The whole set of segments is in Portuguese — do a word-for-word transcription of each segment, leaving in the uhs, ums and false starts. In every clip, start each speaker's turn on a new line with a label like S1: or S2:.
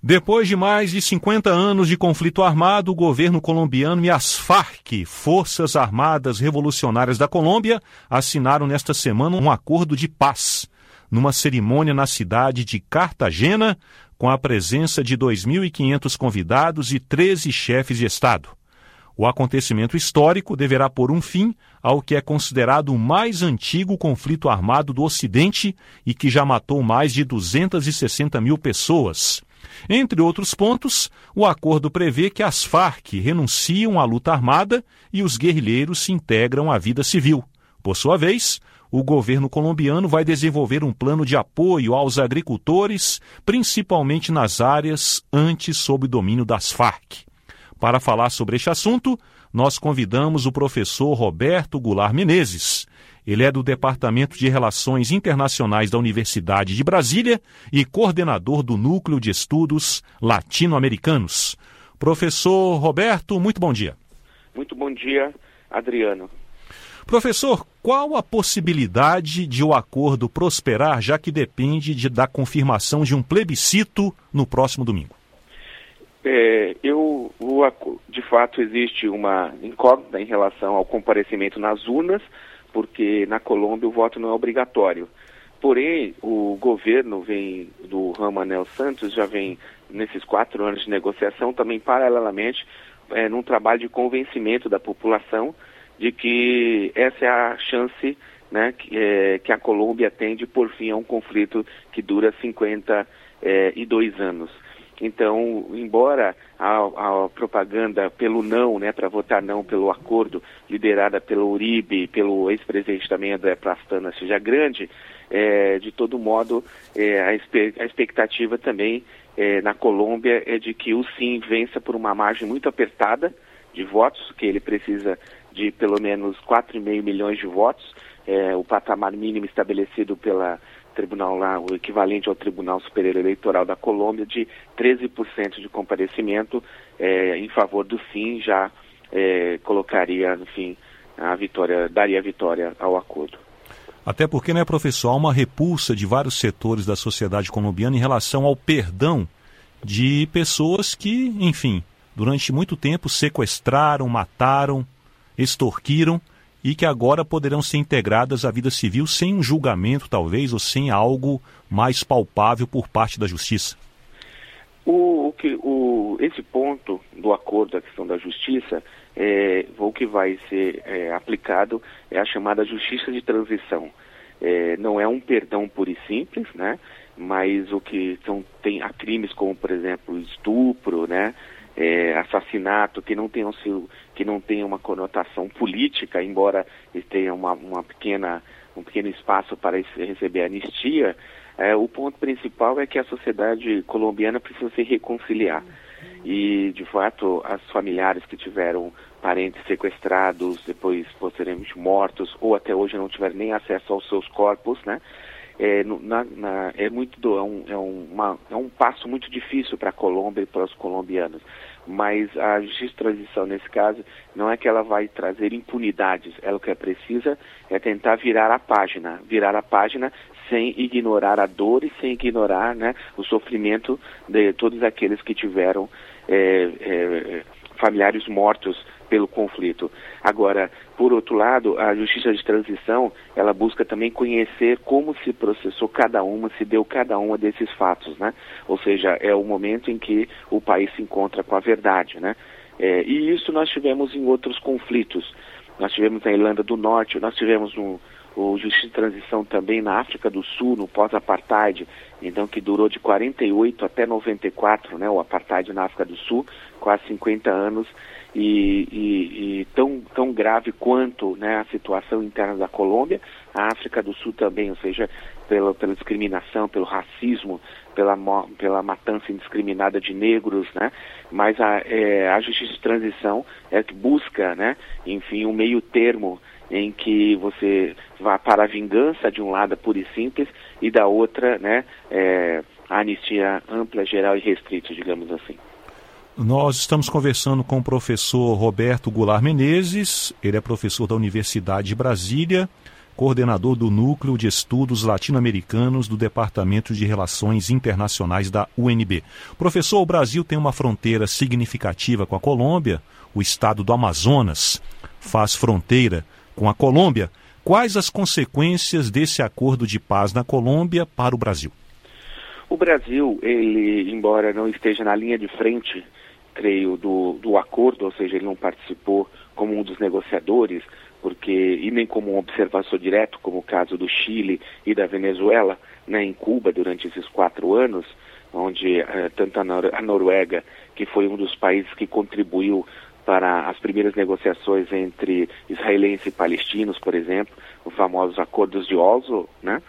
S1: Depois de mais de cinquenta anos de conflito armado, o governo colombiano e as Farc, Forças Armadas Revolucionárias da Colômbia, assinaram nesta semana um acordo de paz, numa cerimônia na cidade de Cartagena, com a presença de dois mil e quinhentos convidados e treze chefes de Estado. O acontecimento histórico deverá pôr um fim ao que é considerado o mais antigo conflito armado do Ocidente e que já matou mais de duzentas e sessenta mil pessoas. Entre outros pontos, o acordo prevê que as Farc renunciam à luta armada e os guerrilheiros se integram à vida civil. Por sua vez, o governo colombiano vai desenvolver um plano de apoio aos agricultores, principalmente nas áreas antes sob domínio das Farc. Para falar sobre este assunto, nós convidamos o professor Roberto Goulart Menezes. Ele é do Departamento de Relações Internacionais da Universidade de Brasília e coordenador do Núcleo de Estudos Latino-Americanos. Professor Roberto, muito bom dia.
S2: Muito bom dia, Adriano.
S1: Professor, qual a possibilidade de o acordo prosperar, já que depende de, da confirmação de um plebiscito no próximo domingo?
S2: É, eu, o, de fato, existe uma incógnita em relação ao comparecimento nas urnas, porque na Colômbia o voto não é obrigatório. Porém, o governo vem do Ramanel Santos, já vem nesses quatro anos de negociação, também paralelamente, é, num trabalho de convencimento da população de que essa é a chance, né, que, é, que a Colômbia tem de pôr fim a um conflito que dura cinquenta e dois anos. Então, embora a, a propaganda pelo não, né, para votar não pelo acordo, liderada pelo Uribe, pelo ex-presidente também André Pastrana, seja grande, é, de todo modo, é, a, espe- a expectativa também é, na Colômbia é de que o sim vença por uma margem muito apertada de votos, que ele precisa de pelo menos quatro vírgula cinco milhões de votos, é, o patamar mínimo estabelecido pela Tribunal lá, o equivalente ao Tribunal Superior Eleitoral da Colômbia, de treze por cento de comparecimento é, em favor do sim, já é, colocaria, enfim, a vitória, daria a vitória ao acordo.
S1: Até porque, né, professor, há uma repulsa de vários setores da sociedade colombiana em relação ao perdão de pessoas que, enfim, durante muito tempo sequestraram, mataram, extorquiram, e que agora poderão ser integradas à vida civil sem um julgamento, talvez, ou sem algo mais palpável por parte da justiça?
S2: O, o que, o, esse ponto do acordo, a questão da justiça, é, o que vai ser é, aplicado é a chamada justiça de transição. É, não é um perdão puro e simples, né? Mas o que são, tem há crimes como, por exemplo, estupro, né? É, assassinato, que não tenham sido, que não tenha uma conotação política, embora tenha uma, uma pequena, um pequeno espaço para receber anistia, é, o ponto principal é que a sociedade colombiana precisa se reconciliar. E, de fato, as familiares que tiveram parentes sequestrados, depois posteriormente mortos, ou até hoje não tiveram nem acesso aos seus corpos, né? É, na, na, é, muito do, é, um, é, um, uma, é um passo muito difícil para a Colômbia e para os colombianos, mas a justiça de transição nesse caso não é que ela vai trazer impunidades, ela o que é precisa é tentar virar a página, virar a página sem ignorar a dor e sem ignorar, né, o sofrimento de todos aqueles que tiveram é, é, familiares mortos pelo conflito. Agora, por outro lado, a justiça de transição, ela busca também conhecer como se processou cada uma, se deu cada uma desses fatos, né? Ou seja, é o momento em que o país se encontra com a verdade, né? É, e isso nós tivemos em outros conflitos. Nós tivemos na Irlanda do Norte, nós tivemos no, o justiça de transição também na África do Sul, no pós-apartheid, então que durou de quarenta e oito até noventa e quatro, né? O apartheid na África do Sul, quase cinquenta anos, E, e, e tão, tão grave quanto, né, a situação interna da Colômbia, a África do Sul também, ou seja, pela, pela discriminação, pelo racismo, pela, pela matança indiscriminada de negros, né, mas a, é, a justiça de transição é que busca, né, enfim, um meio termo em que você vá para a vingança de um lado pura e simples e da outra, né, é, a anistia ampla, geral e restrita, digamos assim.
S1: Nós estamos conversando com o professor Roberto Goulart Menezes, ele é professor da Universidade de Brasília, coordenador do Núcleo de Estudos Latino-Americanos do Departamento de Relações Internacionais da U N B. Professor, o Brasil tem uma fronteira significativa com a Colômbia, o estado do Amazonas faz fronteira com a Colômbia. Quais as consequências desse acordo de paz na Colômbia para o Brasil?
S2: O Brasil, ele, embora não esteja na linha de frente, creio, do, do acordo, ou seja, ele não participou como um dos negociadores, porque, e nem como um observador direto, como o caso do Chile e da Venezuela, né, em Cuba durante esses quatro anos, onde eh, tanto a, Nor- a Noruega, que foi um dos países que contribuiu para as primeiras negociações entre israelenses e palestinos, por exemplo, os famosos acordos de Oslo, né?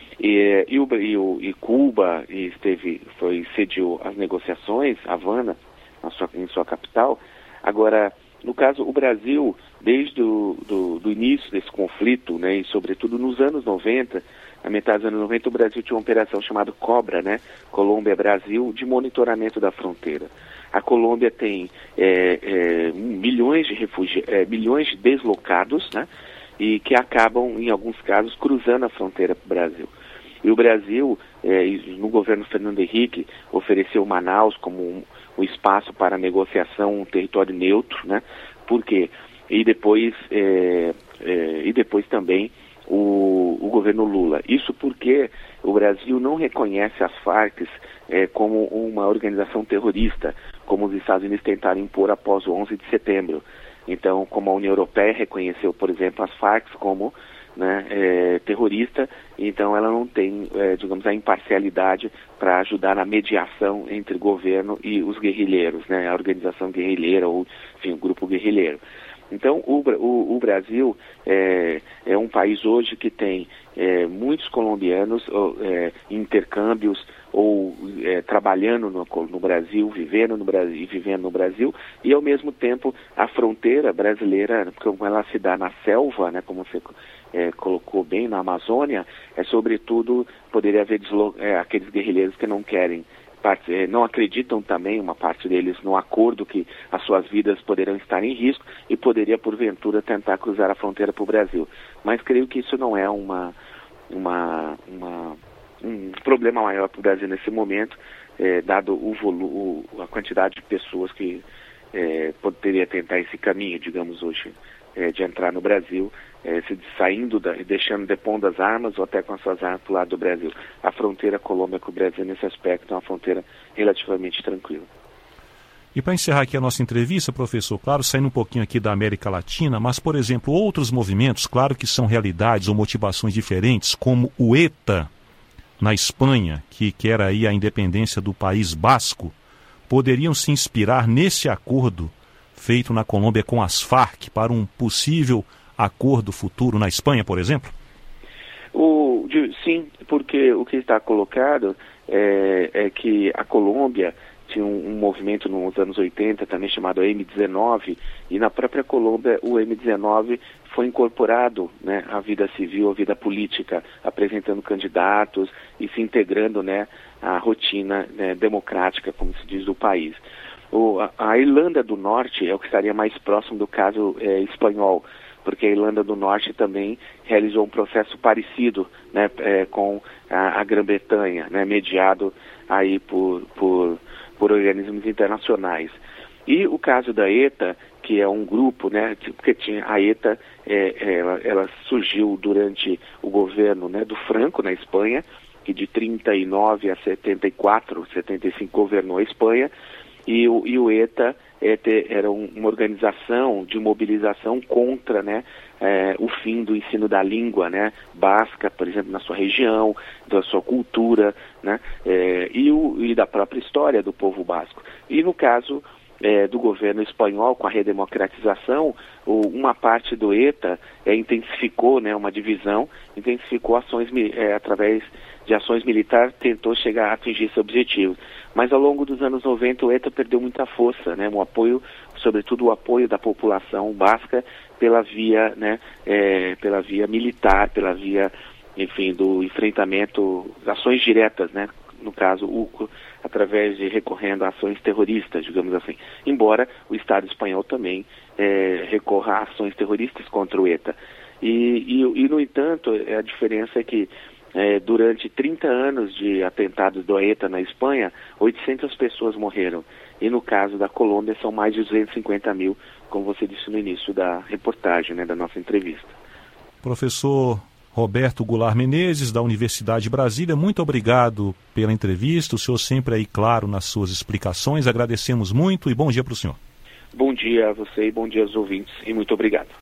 S2: E, e, o, e, o, e Cuba e esteve, foi, sediou as negociações, Havana, na sua, em sua capital. Agora, no caso, o Brasil, desde o do, do início desse conflito, né, e sobretudo nos anos noventa, na metade dos anos noventa, o Brasil tinha uma operação chamada COBRA, né, Colômbia-Brasil, de monitoramento da fronteira. A Colômbia tem é, é, milhões de refugi- é, milhões de deslocados, né, e que acabam, em alguns casos, cruzando a fronteira para o Brasil. E o Brasil, é, no governo Fernando Henrique, ofereceu Manaus como um, um espaço para negociação, um território neutro, né? Por quê? E depois, é, é, e depois também o, o governo Lula. Isso porque o Brasil não reconhece as Farc é, como uma organização terrorista, como os Estados Unidos tentaram impor após o onze de setembro. Então, como a União Europeia reconheceu, por exemplo, as Farc como, né, é, terrorista, então ela não tem, é, digamos, a imparcialidade para ajudar na mediação entre o governo e os guerrilheiros, né, a organização guerrilheira ou, enfim, o grupo guerrilheiro. Então, o, o, o Brasil é, é um país hoje que tem é, muitos colombianos é, em intercâmbios ou é, trabalhando no, no Brasil, vivendo no Brasil e vivendo no Brasil, e ao mesmo tempo a fronteira brasileira, como ela se dá na selva, né, como você é, colocou bem, na Amazônia, é sobretudo poderia haver deslo- é, aqueles guerrilheiros que não querem, parte, não acreditam também, uma parte deles, no acordo que as suas vidas poderão estar em risco e poderia, porventura, tentar cruzar a fronteira para o Brasil. Mas creio que isso não é uma, uma, uma, um problema maior para o Brasil nesse momento, é, dado o volu- a quantidade de pessoas que é, poderia tentar esse caminho, digamos, hoje, é, de entrar no Brasil, é, se saindo da, e deixando, depondo as armas ou até com as suas armas para o lado do Brasil. A fronteira Colômbia com o Brasil, nesse aspecto, é uma fronteira relativamente tranquila.
S1: E para encerrar aqui a nossa entrevista, professor, claro, saindo um pouquinho aqui da América Latina, mas, por exemplo, outros movimentos, claro que são realidades ou motivações diferentes, como o ETA, na Espanha, que quer aí a independência do País Basco, poderiam se inspirar nesse acordo feito na Colômbia com as Farc para um possível acordo futuro na Espanha, por exemplo?
S2: O, de, sim, porque o que está colocado é, é que a Colômbia tinha um, um movimento nos anos oitenta também chamado M dezenove, e na própria Colômbia o M dezenove foi incorporado, né, à vida civil, à vida política, apresentando candidatos e se integrando, né, à rotina, né, democrática, como se diz, do país. O, a, a Irlanda do Norte é o que estaria mais próximo do caso é, espanhol, porque a Irlanda do Norte também realizou um processo parecido, né, é, com a, a Grã-Bretanha, né, mediado aí por, por, por organismos internacionais. E o caso da ETA, que é um grupo, né, porque tinha a ETA, é, ela, ela surgiu durante o governo, né, do Franco na Espanha, que de trinta e nove a setenta e quatro, setenta e cinco governou a Espanha, e o, e o ETA é, te, era um, uma organização de mobilização contra, né, é, o fim do ensino da língua, né, basca, por exemplo, na sua região, da sua cultura, né, é, e, o, e da própria história do povo basco. E no caso é, do governo espanhol, com a redemocratização, o, uma parte do ETA é, intensificou, né, uma divisão, intensificou ações é, através de ações militares, tentou chegar a atingir esse objetivo. Mas ao longo dos anos noventa o ETA perdeu muita força, né, o apoio, sobretudo o apoio da população basca pela via, né, é, pela via militar, pela via, enfim, do enfrentamento, ações diretas, né, no caso, o, através de recorrendo a ações terroristas, digamos assim. Embora o Estado espanhol também é, recorra a ações terroristas contra o ETA. E, e, e no entanto, a diferença é que é, durante trinta anos de atentados do ETA na Espanha, oitocentas pessoas morreram. E no caso da Colômbia são mais de duzentos e cinquenta mil, como você disse no início da reportagem, né, da nossa entrevista.
S1: Professor Roberto Goulart Menezes, da Universidade de Brasília, muito obrigado pela entrevista. O senhor sempre aí claro nas suas explicações. Agradecemos muito e bom dia para o senhor.
S2: Bom dia a você e bom dia aos ouvintes e muito obrigado.